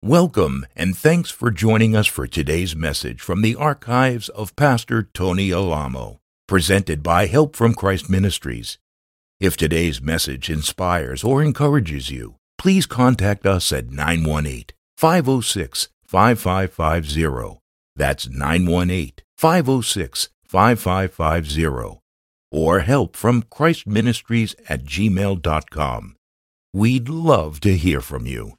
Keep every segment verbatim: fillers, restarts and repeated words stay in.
Welcome, and thanks for joining us for today's message from the archives of Pastor Tony Alamo, presented by Help from Christ Ministries. If today's message inspires or encourages you, please contact us at nine one eight, five oh six, five five five zero. That's nine one eight, five oh six, five five five zero. Or help from Christ Ministries at gmail dot com. We'd love to hear from you.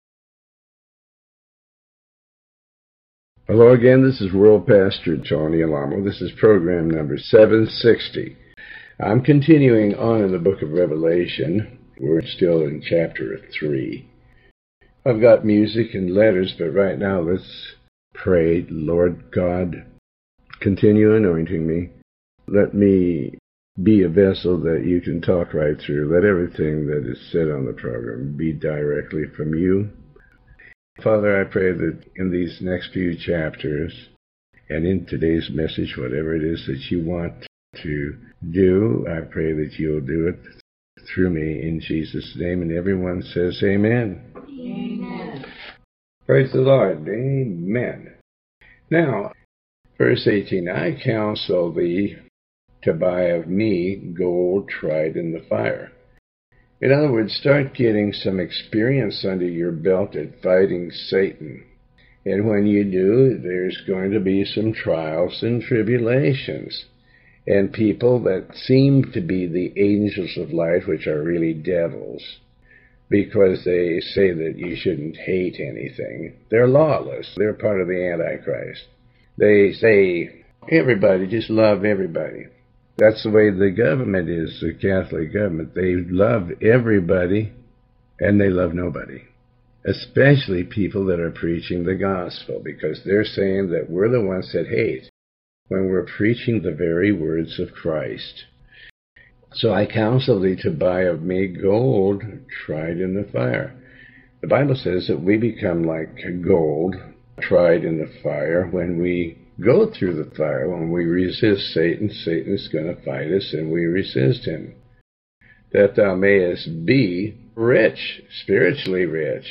Hello again, this is World Pastor Tony Alamo. This is program number seven sixty. I'm continuing on in the book of Revelation. We're still in chapter three. I've got music and letters, but right now let's pray. Lord God, continue anointing me. Let me be a vessel that you can talk right through. Let everything that is said on the program be directly from you. Father, I pray that in these next few chapters and in today's message, whatever it is that you want to do, I pray that you'll do it through me in Jesus' name. And everyone says amen. Amen. Praise the Lord. Amen. Now, verse eighteen, I counsel thee to buy of me gold tried in the fire. In other words, start getting some experience under your belt at fighting Satan. And when you do, there's going to be some trials and tribulations. And people that seem to be the angels of light, which are really devils, because they say that you shouldn't hate anything. They're lawless. They're part of the Antichrist. They say, everybody, just love everybody. That's the way the government is, the Catholic government. They love everybody, and they love nobody, especially people that are preaching the gospel, because they're saying that we're the ones that hate when we're preaching the very words of Christ. So I counsel thee to buy of me gold tried in the fire. The Bible says that we become like gold tried in the fire when we go through the fire. When we resist Satan, Satan is going to fight us, and we resist him. That thou mayest be rich, spiritually rich,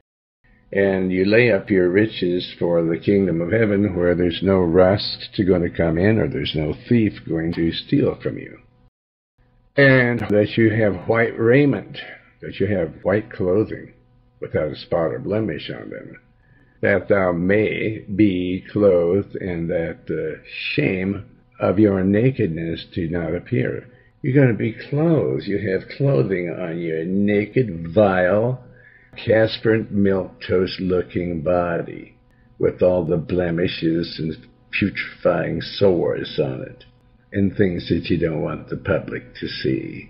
and you lay up your riches for the kingdom of heaven, where there's no rust to going to come in, or there's no thief going to steal from you. And that you have white raiment, that you have white clothing, without a spot or blemish on them, that thou may be clothed, and that the shame of your nakedness do not appear. You're going to be clothed. You have clothing on your naked, vile, Casper milk toast looking body, with all the blemishes and putrefying sores on it, and things that you don't want the public to see.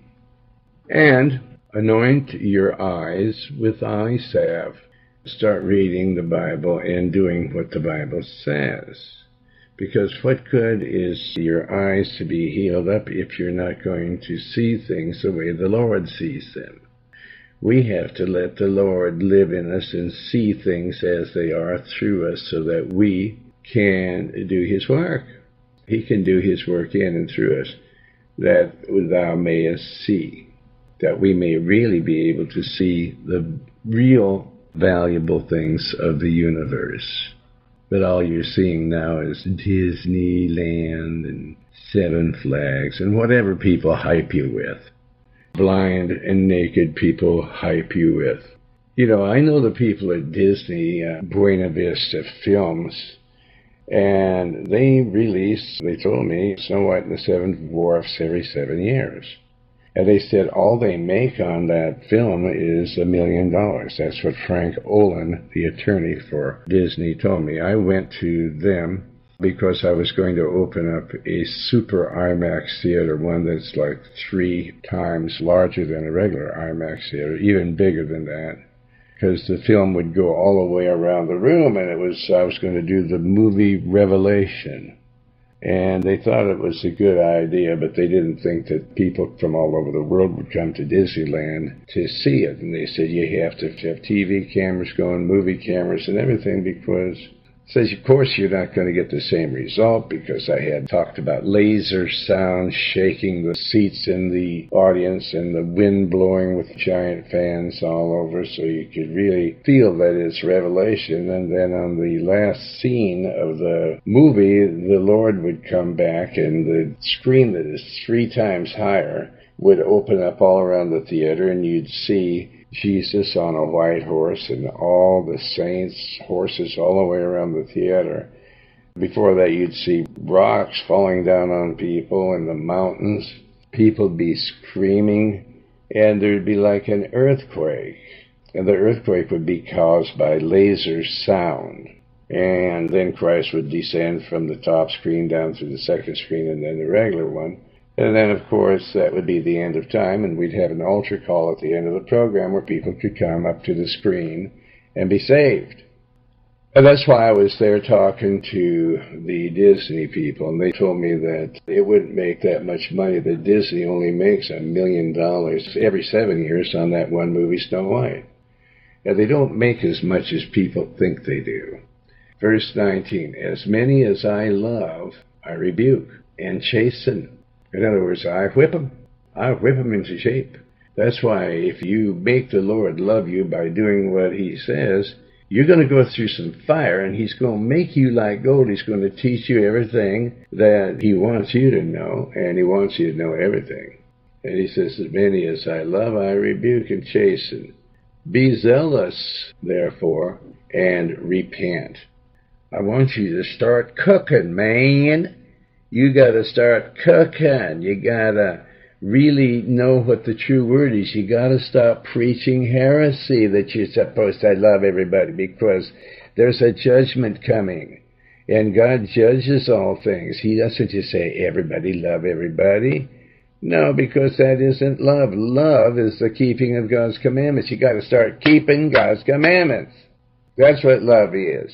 And anoint your eyes with eye salve. Start reading the Bible and doing what the Bible says. Because what good is your eyes to be healed up if you're not going to see things the way the Lord sees them? We have to let the Lord live in us and see things as they are through us, so that we can do his work. He can do his work in and through us, that thou mayest see, that we may really be able to see the real valuable things of the universe. But all you're seeing now is Disneyland and Seven Flags and whatever people hype you with. Blind and naked people hype you with. You know, I know the people at Disney, uh, Buena Vista Films, and they release, they told me, Snow White and the Seven Dwarfs every seven years. And they said all they make on that film is a million dollars. That's what Frank Olin, the attorney for Disney, told me. I went to them because I was going to open up a super IMAX theater, one that's like three times larger than a regular IMAX theater, even bigger than that, because the film would go all the way around the room, and it was I was going to do the movie Revelation. And they thought it was a good idea, but they didn't think that people from all over the world would come to Disneyland to see it. And they said you have to have T V cameras going, movie cameras and everything, because Says, of course, you're not going to get the same result because I had talked about laser sound shaking the seats in the audience and the wind blowing with giant fans all over, so you could really feel that it's revelation. And then on the last scene of the movie, the Lord would come back and the screen that is three times higher would open up all around the theater, and you'd see Jesus on a white horse and all the saints' horses all the way around the theater. Before that, you'd see rocks falling down on people in the mountains. People be screaming, and there'd be like an earthquake. And the earthquake would be caused by laser sound. And then Christ would descend from the top screen down through the second screen and then the regular one. And then, of course, that would be the end of time, and we'd have an altar call at the end of the program where people could come up to the screen and be saved. And that's why I was there talking to the Disney people, and they told me that it wouldn't make that much money, that Disney only makes a million dollars every seven years on that one movie, Snow White. And they don't make as much as people think they do. Verse nineteen, as many as I love, I rebuke and chasten. In other words, I whip them. I whip them into shape. That's why if you make the Lord love you by doing what he says, you're going to go through some fire, and he's going to make you like gold. He's going to teach you everything that he wants you to know, and he wants you to know everything. And he says, as many as I love, I rebuke and chasten. Be zealous, therefore, and repent. I want you to start cooking, man. You got to start cooking. You got to really know what the true word is. You got to stop preaching heresy that you're supposed to love everybody, because there's a judgment coming. And God judges all things. He doesn't just say, everybody love everybody. No, because that isn't love. Love is the keeping of God's commandments. You got to start keeping God's commandments. That's what love is.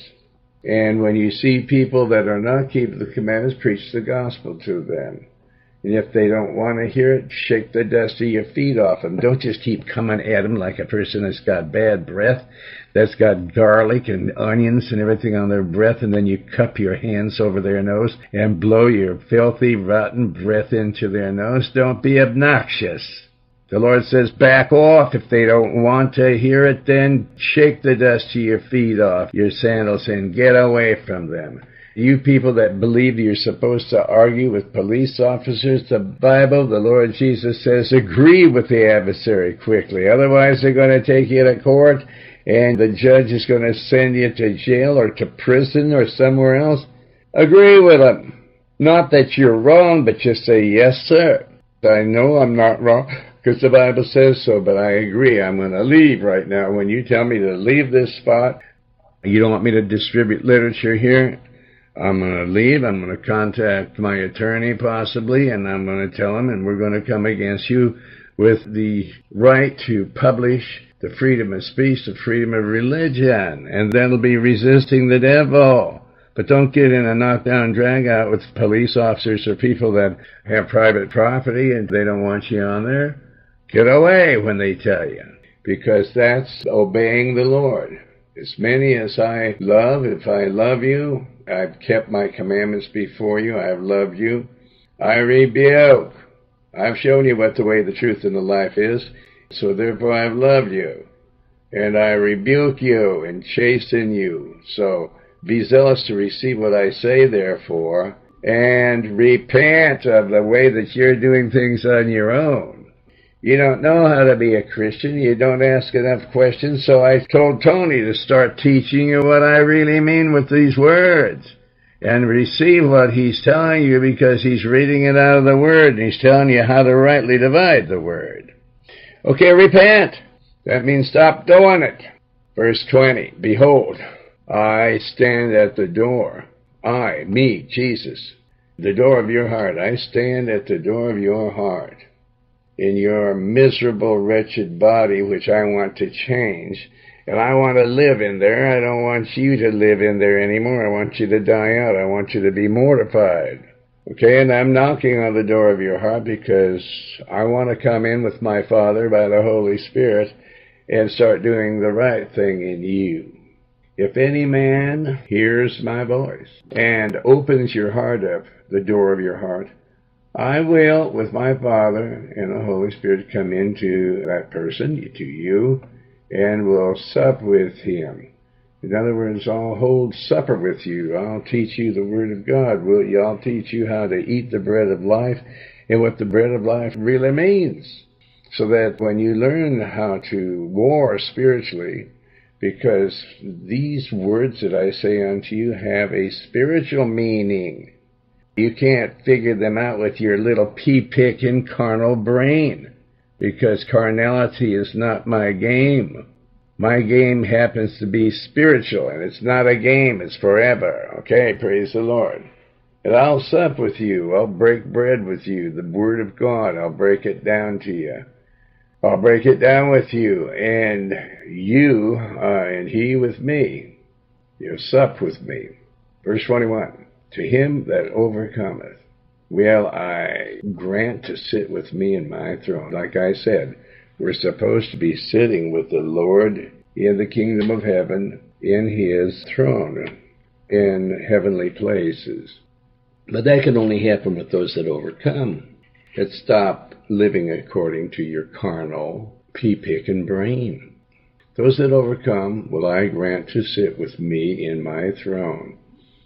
And when you see people that are not keeping the commandments, preach the gospel to them. And if they don't want to hear it, shake the dust of your feet off them. Don't just keep coming at them like a person that's got bad breath, that's got garlic and onions and everything on their breath, and then you cup your hands over their nose and blow your filthy, rotten breath into their nose. Don't be obnoxious. The Lord says, back off. If they don't want to hear it, then shake the dust of your feet off your sandals and get away from them. You people that believe you're supposed to argue with police officers, the Bible, the Lord Jesus says, agree with the adversary quickly. Otherwise, they're going to take you to court, and the judge is going to send you to jail or to prison or somewhere else. Agree with them. Not that you're wrong, but just say, yes, sir. I know I'm not wrong, because the Bible says so, but I agree. I'm going to leave right now. When you tell me to leave this spot, you don't want me to distribute literature here, I'm going to leave. I'm going to contact my attorney possibly, and I'm going to tell him, and we're going to come against you with the right to publish, the freedom of speech, the freedom of religion, and that'll be resisting the devil. But don't get in a knockdown drag-out with police officers or people that have private property and they don't want you on there. Get away when they tell you, because that's obeying the Lord. As many as I love, if I love you, I've kept my commandments before you, I've loved you, I rebuke. I've shown you what the way, the truth, and the life is, so therefore I've loved you. And I rebuke you and chasten you. So be zealous to receive what I say, therefore, and repent of the way that you're doing things on your own. You don't know how to be a Christian. You don't ask enough questions. So I told Tony to start teaching you what I really mean with these words. And receive what he's telling you, because he's reading it out of the Word, and he's telling you how to rightly divide the Word. Okay, repent. That means stop doing it. Verse twenty, behold, I stand at the door. I, me, Jesus, the door of your heart. I stand at the door of your heart. In your miserable, wretched body, which I want to change. And I want to live in there. I don't want you to live in there anymore. I want you to die out. I want you to be mortified. Okay, and I'm knocking on the door of your heart because I want to come in with my Father by the Holy Spirit and start doing the right thing in you. If any man hears my voice and opens your heart up, the door of your heart, I will, with my Father and the Holy Spirit, come into that person, to you, and will sup with him. In other words, I'll hold supper with you. I'll teach you the Word of God. I'll teach you how to eat the bread of life and what the bread of life really means. So that when you learn how to war spiritually, because these words that I say unto you have a spiritual meaning. You can't figure them out with your little pea-picking carnal brain, because carnality is not my game. My game happens to be spiritual, and it's not a game, it's forever. Okay, praise the Lord. And I'll sup with you. I'll break bread with you, the Word of God. I'll break it down to you. I'll break it down with you, and you uh, and he with me. You'll sup with me. Verse twenty-one, to him that overcometh will I grant to sit with me in my throne. Like I said, we're supposed to be sitting with the Lord in the kingdom of heaven, in his throne, in heavenly places. But that can only happen with those that overcome, that stop living according to your carnal, pea-picking brain. Those that overcome will I grant to sit with me in my throne,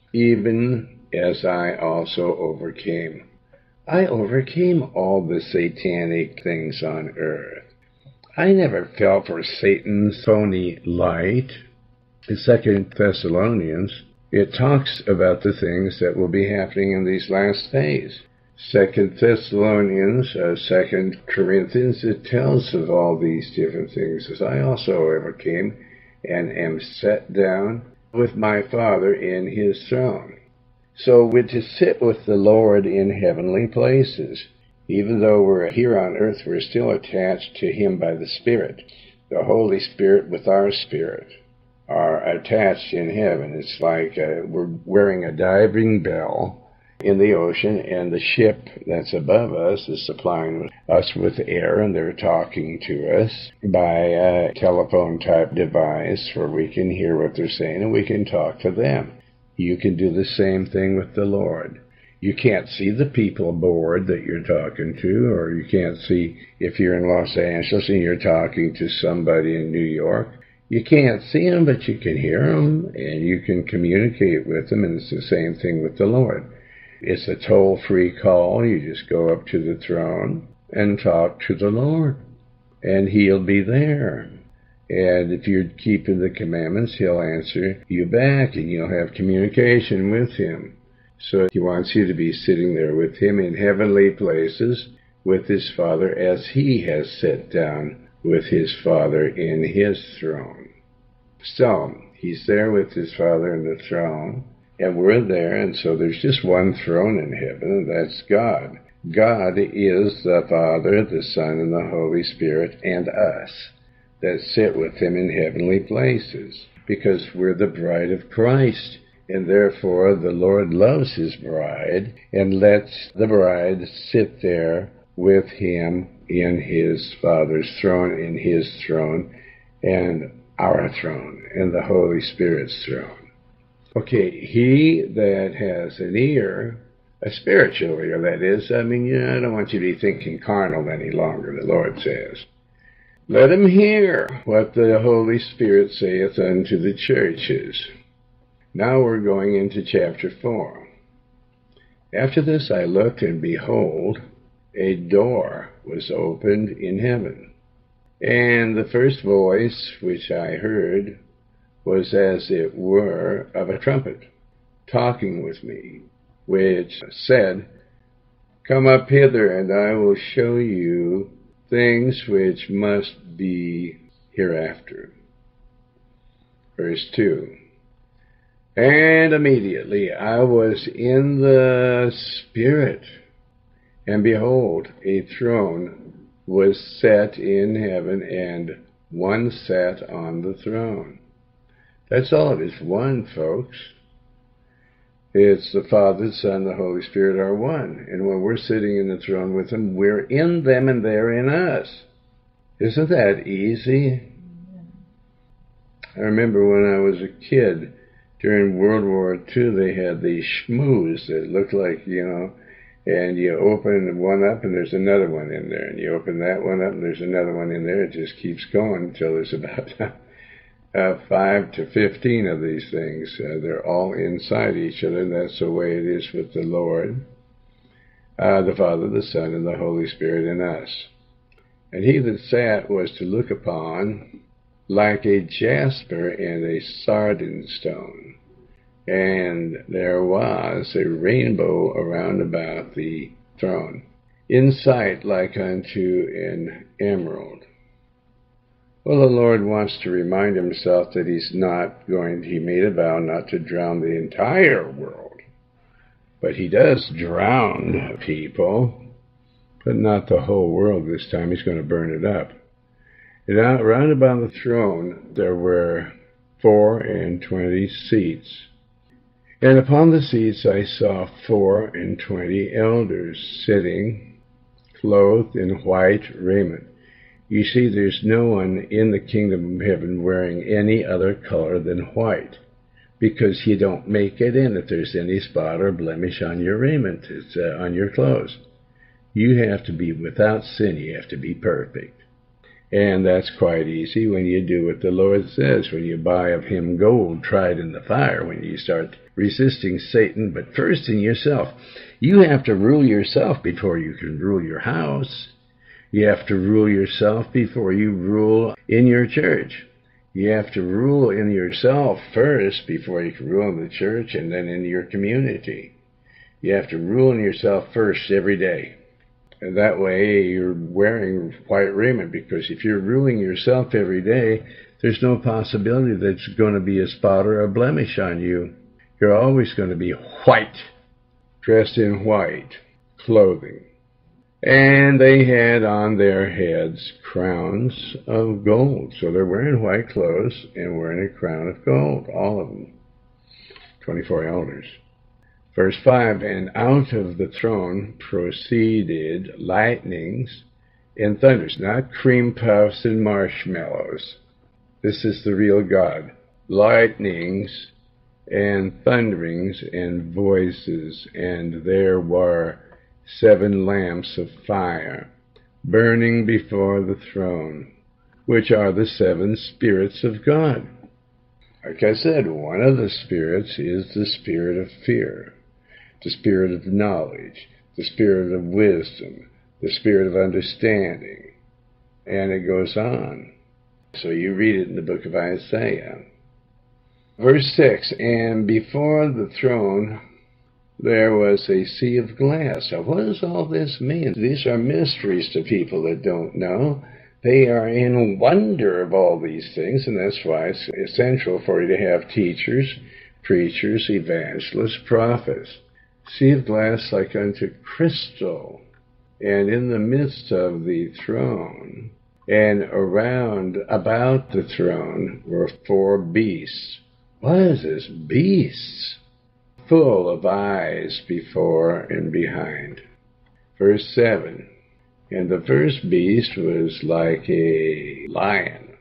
even as I also overcame. I overcame all the satanic things on earth. I never fell for Satan's phony light. In Second Thessalonians, it talks about the things that will be happening in these last days. Second Thessalonians, uh, Second Corinthians, it tells of all these different things. As I also overcame and am set down with my Father in his throne. So we're to sit with the Lord in heavenly places. Even though we're here on earth, we're still attached to him by the Spirit. The Holy Spirit with our spirit are attached in heaven. It's like uh, we're wearing a diving bell in the ocean, and the ship that's above us is supplying us with air, and they're talking to us by a telephone-type device where we can hear what they're saying and we can talk to them. You can do the same thing with the Lord. You can't see the people aboard that you're talking to, or you can't see if you're in Los Angeles and you're talking to somebody in New York. You can't see them, but you can hear them, and you can communicate with them, and it's the same thing with the Lord. It's a toll-free call. You just go up to the throne and talk to the Lord, and he'll be there. And if you're keeping the commandments, he'll answer you back, and you'll have communication with him. So he wants you to be sitting there with him in heavenly places with his Father, as he has sat down with his Father in his throne. So he's there with his Father in the throne, and we're there, and so there's just one throne in heaven, and that's God. God is the Father, the Son, and the Holy Spirit, and us that sit with him in heavenly places, because we're the bride of Christ. And therefore the Lord loves his bride and lets the bride sit there with him in his Father's throne, in his throne, and our throne, and the Holy Spirit's throne. Okay, he that has an ear, a spiritual ear, that is, I mean, you know, I don't want you to be thinking carnal any longer, the Lord says. Let him hear what the Holy Spirit saith unto the churches. Now we're going into chapter four. After this I looked, and behold, a door was opened in heaven. And the first voice which I heard was as it were of a trumpet, talking with me, which said, Come up hither, and I will show you things which must be hereafter. Verse two. And immediately I was in the Spirit, and behold, a throne was set in heaven, and one sat on the throne. That's all it is, one, folks. It's the Father, the Son, the Holy Spirit are one. And when we're sitting in the throne with them, we're in them and they're in us. Isn't that easy? I remember when I was a kid, during World War Two, they had these schmoos that looked like, you know, and you open one up and there's another one in there, and you open that one up and there's another one in there. It just keeps going until there's about uh, five to fifteen of these things. Uh, they're all inside each other, and that's the way it is with the Lord, uh, the Father, the Son, and the Holy Spirit in us. And he that sat was to look upon like a jasper and a sardine stone. And there was a rainbow around about the throne, in sight like unto an emerald. Well, the Lord wants to remind himself that he's not going, he made a vow not to drown the entire world. But he does drown people, but not the whole world this time. He's going to burn it up. And out round about the throne there were four and twenty seats. And upon the seats I saw four and twenty elders sitting, clothed in white raiment. You see, there's no one in the kingdom of heaven wearing any other color than white, because you don't make it in if there's any spot or blemish on your raiment, it's uh, on your clothes. You have to be without sin. You have to be perfect. And that's quite easy when you do what the Lord says, when you buy of him gold tried in the fire, when you start resisting Satan, but first in yourself. You have to rule yourself before you can rule your house. You have to rule yourself before you rule in your church. You have to rule in yourself first before you can rule in the church and then in your community. You have to rule in yourself first every day. And that way you're wearing white raiment, because if you're ruling yourself every day, there's no possibility that there's going to be a spot or a blemish on you. You're always going to be white, dressed in white clothing. And they had on their heads crowns of gold. So they're wearing white clothes and wearing a crown of gold, all of them, twenty-four elders. Verse five, and out of the throne proceeded lightnings and thunders, not cream puffs and marshmallows. This is the real God. Lightnings and thunderings and voices, and there were seven lamps of fire burning before the throne, which are the seven spirits of God. Like I said, one of the spirits is the spirit of fear, the spirit of knowledge, the spirit of wisdom, the spirit of understanding, and it goes on. So you read it in the book of Isaiah. Verse six, and before the throne there was a sea of glass. Now, what does all this mean? These are mysteries to people that don't know. They are in wonder of all these things, and that's why it's essential for you to have teachers, preachers, evangelists, prophets. Sea of glass like unto crystal, and in the midst of the throne, and around about the throne were four beasts. What is this? Beasts, full of eyes before and behind. Verse seven, and the first beast was like a lion,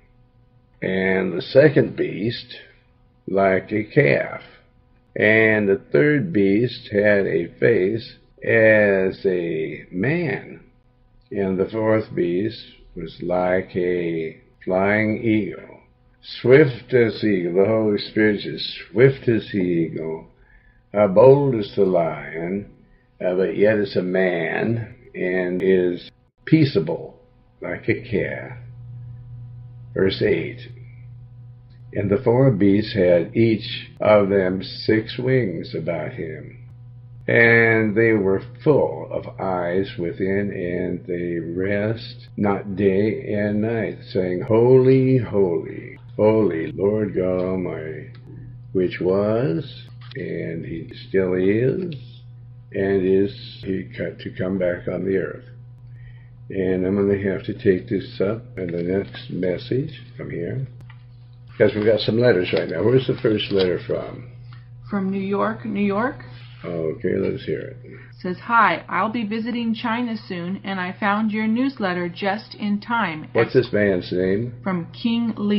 and the second beast like a calf. And the third beast had a face as a man. And the fourth beast was like a flying eagle. Swift as the eagle. The Holy Spirit is swift as the eagle. Uh, bold as the lion. Uh, but yet is a man. And is peaceable like a calf. Verse eight. And the four beasts had each of them six wings about him, and they were full of eyes within, and they rest not day and night, saying, Holy, holy, holy, Lord God Almighty, which was, and he still is, and is he to come back on the earth. And I'm going to have to take this up in the next message from here, because we've got some letters right now. Where's the first letter from? From New York, New York. Okay, let's hear it. It says, Hi, I'll be visiting China soon, and I found your newsletter just in time. What's this man's name? From King Lee.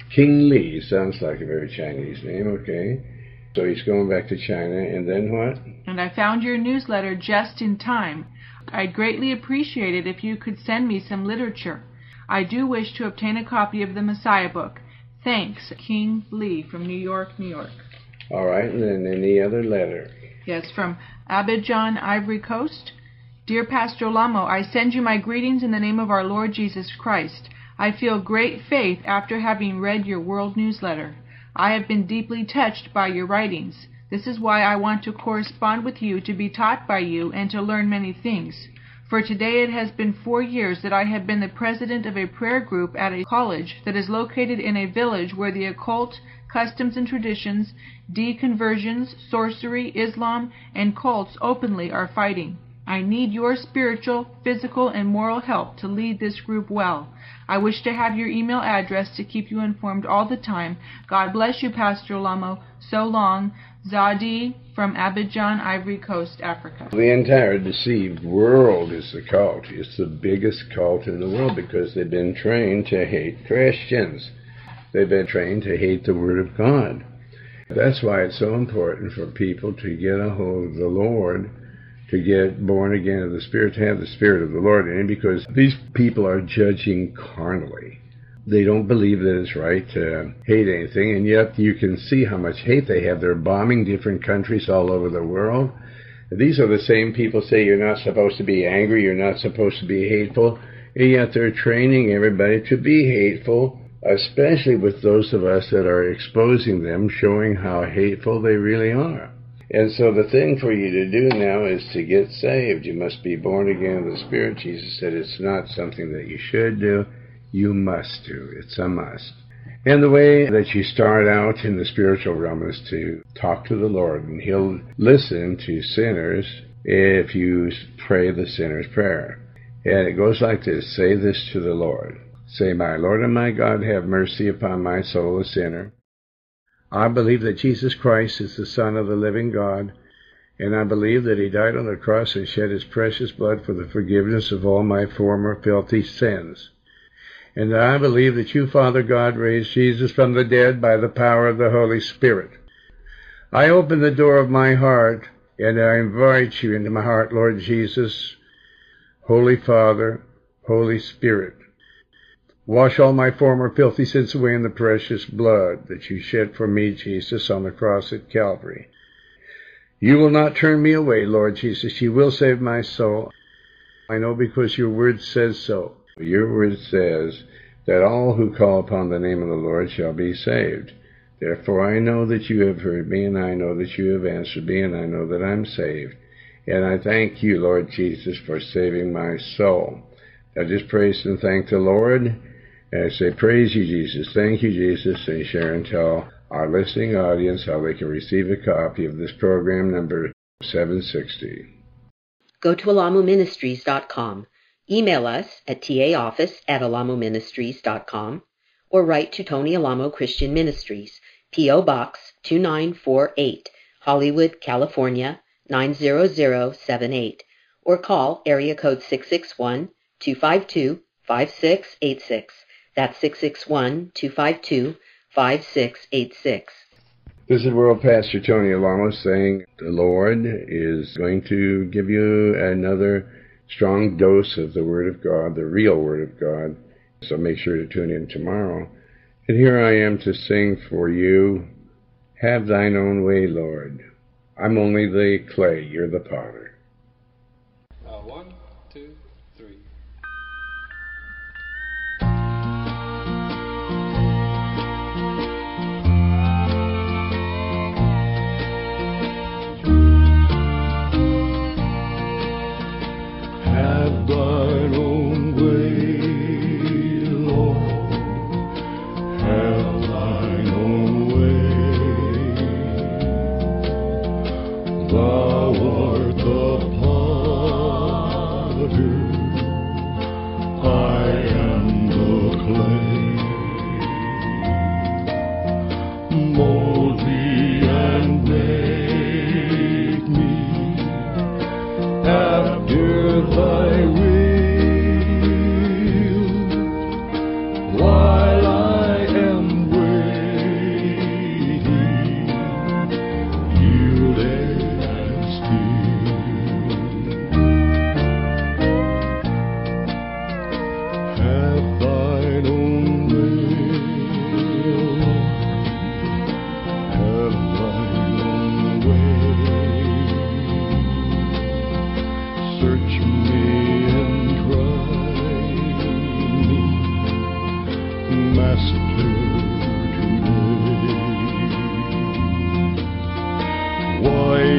King Li sounds like a very Chinese name, okay. So he's going back to China, and then what? And I found your newsletter just in time. I'd greatly appreciate it if you could send me some literature. I do wish to obtain a copy of the Messiah book. Thanks, King Li from New York, New York. All right, and then any other letter? Yes, from Abidjan, Ivory Coast. Dear Pastor Olamo, I send you my greetings in the name of our Lord Jesus Christ. I feel great faith after having read your world newsletter. I have been deeply touched by your writings. This is why I want to correspond with you, to be taught by you, and to learn many things. For today it has been four years that I have been the president of a prayer group at a college that is located in a village where the occult, customs and traditions, deconversions, sorcery, Islam, and cults openly are fighting. I need your spiritual, physical, and moral help to lead this group well. I wish to have your email address to keep you informed all the time. God bless you, Pastor Olamo. So long. Zadi from Abidjan, Ivory Coast, Africa. The entire deceived world is the cult. It's the biggest cult in the world because they've been trained to hate Christians. They've been trained to hate the Word of God. That's why it's so important for people to get a hold of the Lord, to get born again of the Spirit, to have the Spirit of the Lord in it, because these people are judging carnally. They don't believe that it's right to hate anything, and yet you can see how much hate they have. They're bombing different countries all over the world. These are the same people say you're not supposed to be angry, you're not supposed to be hateful, and yet they're training everybody to be hateful, especially with those of us that are exposing them, showing how hateful they really are. And so the thing for you to do now is to get saved. You must be born again of the Spirit. Jesus said it's not something that you should do. You must do. It's a must. And the way that you start out in the spiritual realm is to talk to the Lord, and He'll listen to sinners if you pray the sinner's prayer. And it goes like this. Say this to the Lord. Say, my Lord and my God, have mercy upon my soul, a sinner. I believe that Jesus Christ is the Son of the living God, and I believe that He died on the cross and shed His precious blood for the forgiveness of all my former filthy sins. And I believe that you, Father God, raised Jesus from the dead by the power of the Holy Spirit. I open the door of my heart, and I invite you into my heart, Lord Jesus, Holy Father, Holy Spirit. Wash all my former filthy sins away in the precious blood that you shed for me, Jesus, on the cross at Calvary. You will not turn me away, Lord Jesus. You will save my soul. I know because your word says so. Your word says that all who call upon the name of the Lord shall be saved. Therefore I know that you have heard me, and I know that you have answered me, and I know that I'm saved. And I thank you, Lord Jesus, for saving my soul. Now just praise and thank the Lord. And I say, praise you, Jesus. Thank you, Jesus. And share and tell our listening audience how they can receive a copy of this program number seven sixty. Go to alamo ministries dot com. Email us at taoffice at alamo ministries dot com or write to Tony Alamo Christian Ministries, P O. Box two nine four eight, Hollywood, California nine zero zero seven eight, or call area code six six one, two five two, five six eight six. That's six six one, two five two, five six eight six. This is World Pastor Tony Alamo saying the Lord is going to give you another strong dose of the Word of God, the real Word of God. So make sure to tune in tomorrow. And here I am to sing for you, Have Thine Own Way, Lord. I'm only the clay, you're the potter. Uh, one, two, three. Have thine own way, Lord. Have thine own way. Thou art the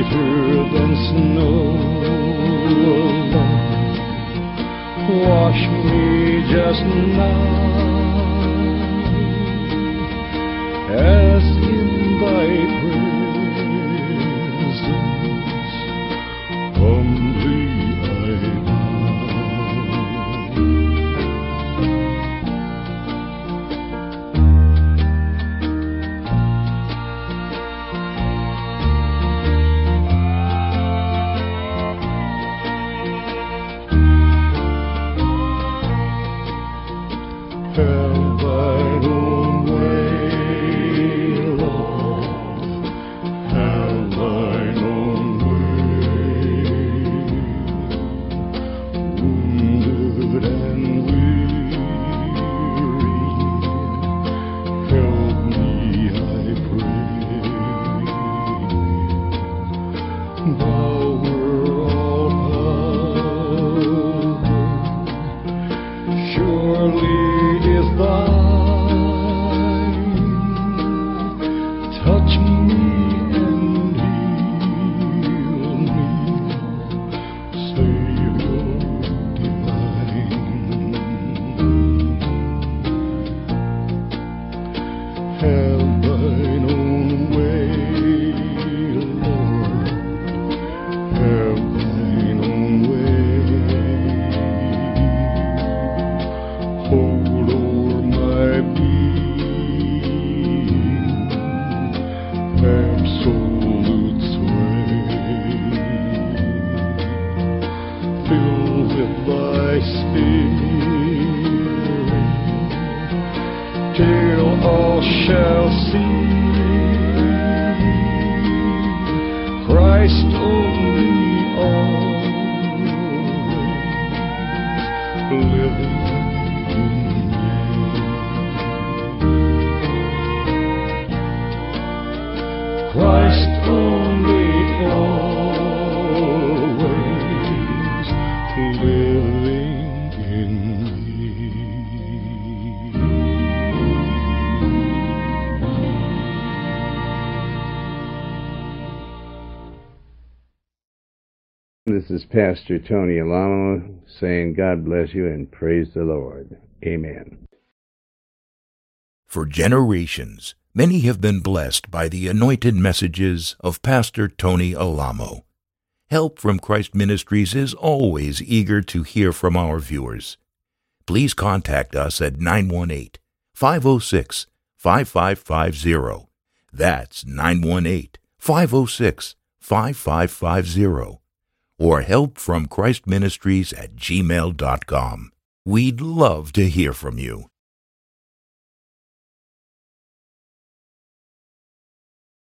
whiter than snow, Lord, wash me just now, as in thy presence humbly I Have thine own way, Lord, have thine own way. Wounded and weary, help me, I pray. Thou wert all power, surely is thine. Touch me and heal me, Savior divine. Have thine own way, Lord, have thine own way. Hold o'er my being, absolute sway. Fill with thy spirit, till all shall see Christ only always living in me. Christ only always living in me. This is Pastor Tony Alamo saying God bless you and praise the Lord. Amen. For generations, many have been blessed by the anointed messages of Pastor Tony Alamo. Help from Christ Ministries is always eager to hear from our viewers. Please contact us at nine one eight, five oh six, five five five zero. That's nine one eight, five oh six, five five five zero. Or help from Christ Ministries at gmail dot com. We'd love to hear from you.